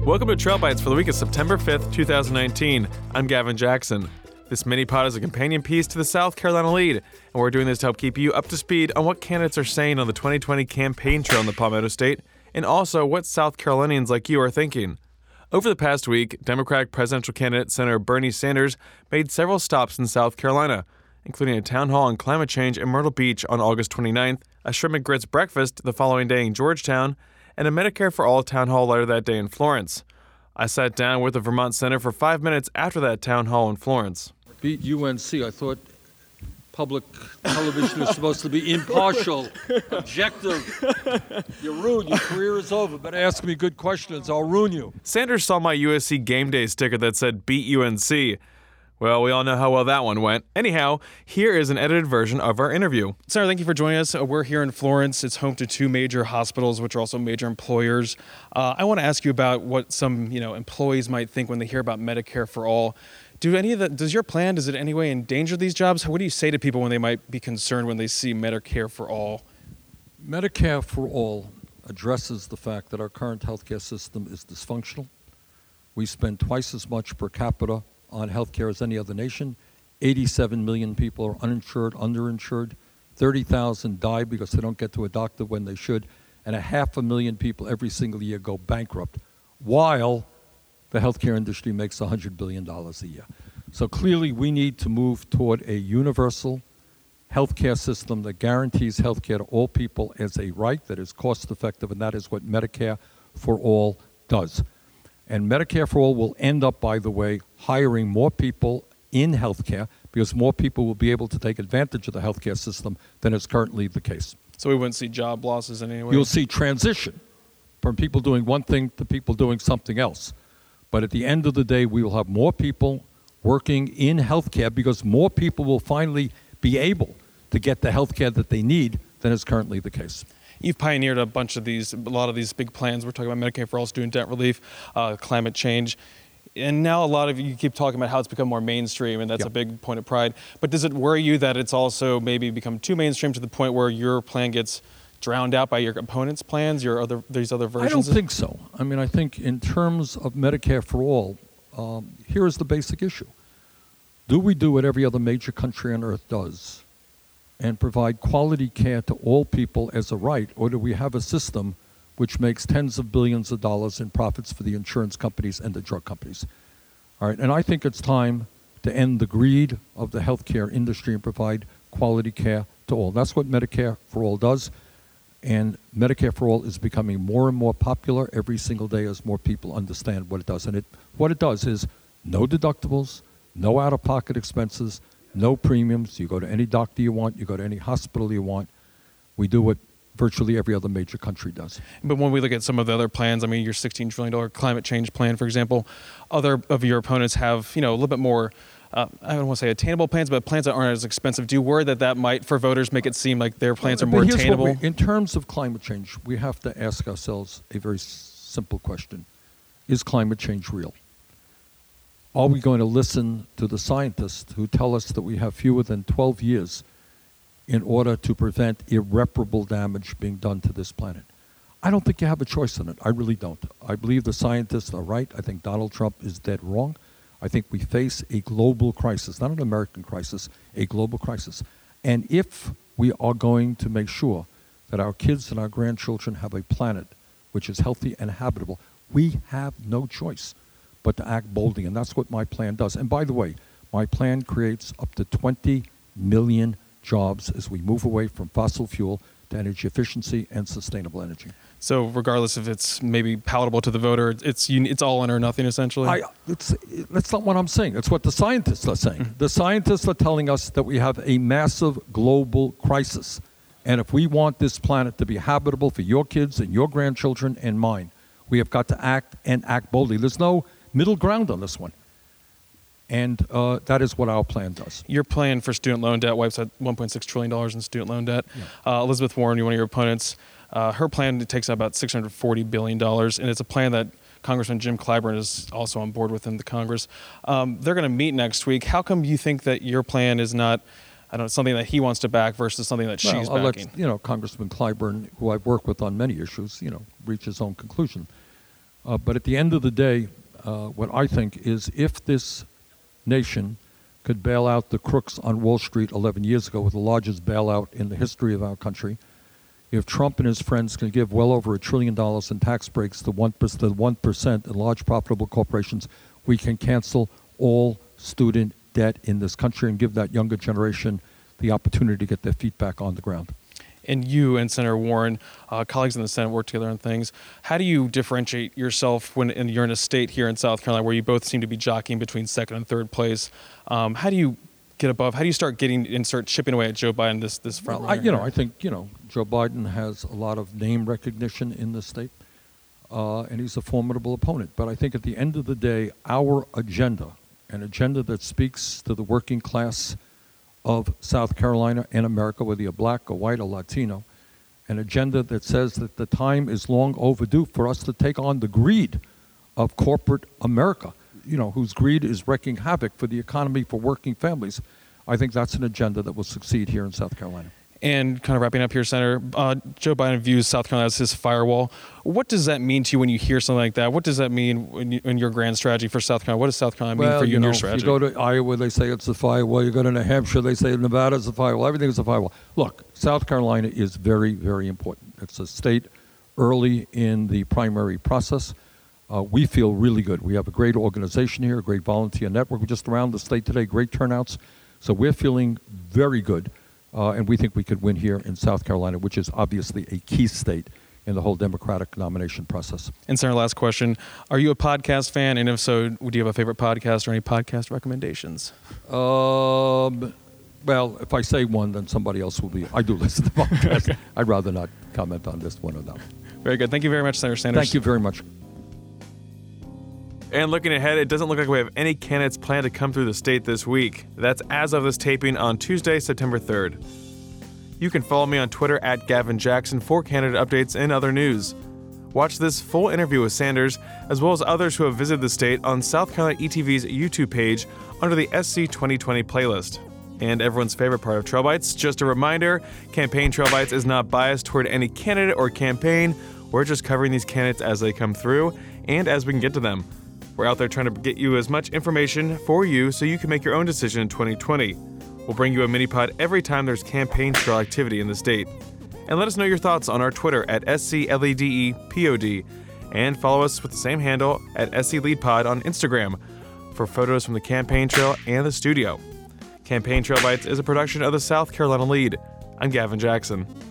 Welcome to Trail Bites for the week of September 5th, 2019. I'm Gavin Jackson. This mini-pod is a companion piece to the South Carolina lead, and we're doing this to help keep you up to speed on what candidates are saying on the 2020 campaign trail in the Palmetto State, and also what South Carolinians like you are thinking. Over the past week, Democratic presidential candidate Senator Bernie Sanders made several stops in South Carolina, including a town hall on climate change in Myrtle Beach on August 29th, a shrimp and grits breakfast the following day in Georgetown, and a Medicare for All town hall later that day in Florence. I sat down with the Vermont Center for 5 minutes after that town hall in Florence. Beat UNC. I thought public television was supposed to be impartial, objective. You're rude. Your career is over. Better ask me good questions. I'll ruin you. Sanders saw my USC game day sticker that said beat UNC. Well, we all know how well that one went. Anyhow, here is an edited version of our interview. Senator, thank you for joining us. We're here in Florence. It's home to two major hospitals, which are also major employers. I want to ask you about what some employees might think when they hear about Medicare for All. Does your plan, does it in any way endanger these jobs? What do you say to people when they might be concerned when they see Medicare for All? Medicare for All addresses the fact that our current healthcare system is dysfunctional. We spend twice as much per capita on healthcare as any other nation. 87 million people are uninsured, underinsured. 30,000 die because they don't get to a doctor when they should. And 500,000 people every single year go bankrupt, while the healthcare industry makes $100 billion a year. So clearly we need to move toward a universal healthcare system that guarantees healthcare to all people as a right that is cost effective, and that is what Medicare for All does. And Medicare for All will end up, by the way, hiring more people in healthcare because more people will be able to take advantage of the healthcare system than is currently the case. So we wouldn't see job losses in any way? You'll see transition from people doing one thing to people doing something else. But at the end of the day, we will have more people working in healthcare because more people will finally be able to get the healthcare that they need than is currently the case. You've pioneered a lot of these big plans. We're talking about Medicare for All, student debt relief, climate change. And now a lot of you keep talking about how it's become more mainstream, and that's a big point of pride. But does it worry you that it's also maybe become too mainstream to the point where your plan gets drowned out by your opponents' plans, these other versions? I don't think so. I mean, I think in terms of Medicare for All, here is the basic issue. Do we do what every other major country on earth does and provide quality care to all people as a right, or do we have a system which makes tens of billions of dollars in profits for the insurance companies and the drug companies? All right, and I think it's time to end the greed of the healthcare industry and provide quality care to all. That's what Medicare for All does, and Medicare for All is becoming more and more popular every single day as more people understand what it does. And what it does is no deductibles, no out-of-pocket expenses, no premiums. You go to any doctor you want. You go to any hospital you want. We do what virtually every other major country does. But when we look at some of the other plans, I mean, your $16 trillion climate change plan, for example, other of your opponents have, a little bit more, I don't want to say attainable plans, but plans that aren't as expensive. Do you worry that might, for voters, make it seem like their plans are more attainable? In terms of climate change, we have to ask ourselves a very simple question. Is climate change real? Are we going to listen to the scientists who tell us that we have fewer than 12 years in order to prevent irreparable damage being done to this planet? I don't think you have a choice in it. I really don't. I believe the scientists are right. I think Donald Trump is dead wrong. I think we face a global crisis, not an American crisis, a global crisis. And if we are going to make sure that our kids and our grandchildren have a planet which is healthy and habitable, we have no choice but to act boldly, and that's what my plan does. And by the way, my plan creates up to 20 million jobs as we move away from fossil fuel to energy efficiency and sustainable energy. So regardless if it's maybe palatable to the voter, it's all in or nothing, essentially? That's not what I'm saying. It's what the scientists are saying. Mm-hmm. The scientists are telling us that we have a massive global crisis. And if we want this planet to be habitable for your kids and your grandchildren and mine, we have got to act and act boldly. There's no middle ground on this one. And that is what our plan does. Your plan for student loan debt wipes out $1.6 trillion in student loan debt. Yeah. Elizabeth Warren, one of your opponents, her plan takes out about $640 billion, and it's a plan that Congressman Jim Clyburn is also on board with in the Congress. They're going to meet next week. How come you think that your plan is not, something that he wants to back versus something that she's backing? Congressman Clyburn, who I've worked with on many issues, reach his own conclusion. But at the end of the day, what I think is if this nation could bail out the crooks on Wall Street 11 years ago with the largest bailout in the history of our country, if Trump and his friends can give well over $1 trillion in tax breaks to 1% in large profitable corporations, we can cancel all student debt in this country and give that younger generation the opportunity to get their feet back on the ground. And you and Senator Warren, colleagues in the Senate, work together on things. How do you differentiate yourself when you're in a state here in South Carolina where you both seem to be jockeying between second and third place? How do you get above? How do you start chipping away at Joe Biden this front? Well, I think Joe Biden has a lot of name recognition in the state, and he's a formidable opponent. But I think at the end of the day, our agenda, an agenda that speaks to the working class of South Carolina and America, whether you're black or white or Latino, an agenda that says that the time is long overdue for us to take on the greed of corporate America, whose greed is wreaking havoc for the economy, for working families. I think that's an agenda that will succeed here in South Carolina. And kind of wrapping up here, Senator, Joe Biden views South Carolina as his firewall. What does that mean to you when you hear something like that? What does that mean in your grand strategy for South Carolina? What does South Carolina mean for you and your strategy? If you go to Iowa, they say it's a firewall. You go to New Hampshire, they say Nevada is a firewall. Everything is a firewall. Look, South Carolina is very, very important. It's a state early in the primary process. We feel really good. We have a great organization here, a great volunteer network. We're just around the state today, great turnouts. So we're feeling very good. And we think we could win here in South Carolina, which is obviously a key state in the whole Democratic nomination process. And Senator, last question. Are you a podcast fan? And if so, do you have a favorite podcast or any podcast recommendations? Well, if I say one, then somebody else will be. I do listen to podcasts. Okay. I'd rather not comment on this one or that one. Very good. Thank you very much, Senator Sanders. Thank you very much. And looking ahead, it doesn't look like we have any candidates planned to come through the state this week. That's as of this taping on Tuesday, September 3rd. You can follow me on Twitter at Gavin Jackson for candidate updates and other news. Watch this full interview with Sanders, as well as others who have visited the state on South Carolina ETV's YouTube page under the SC 2020 playlist. And everyone's favorite part of Trail Bites, just a reminder, Campaign Trail Bites is not biased toward any candidate or campaign. We're just covering these candidates as they come through and as we can get to them. We're out there trying to get you as much information for you so you can make your own decision in 2020. We'll bring you a mini-pod every time there's campaign trail activity in the state. And let us know your thoughts on our Twitter at SCLEDEPOD, and follow us with the same handle at SCLeadPod on Instagram for photos from the campaign trail and the studio. Campaign Trail Bites is a production of the South Carolina Lead. I'm Gavin Jackson.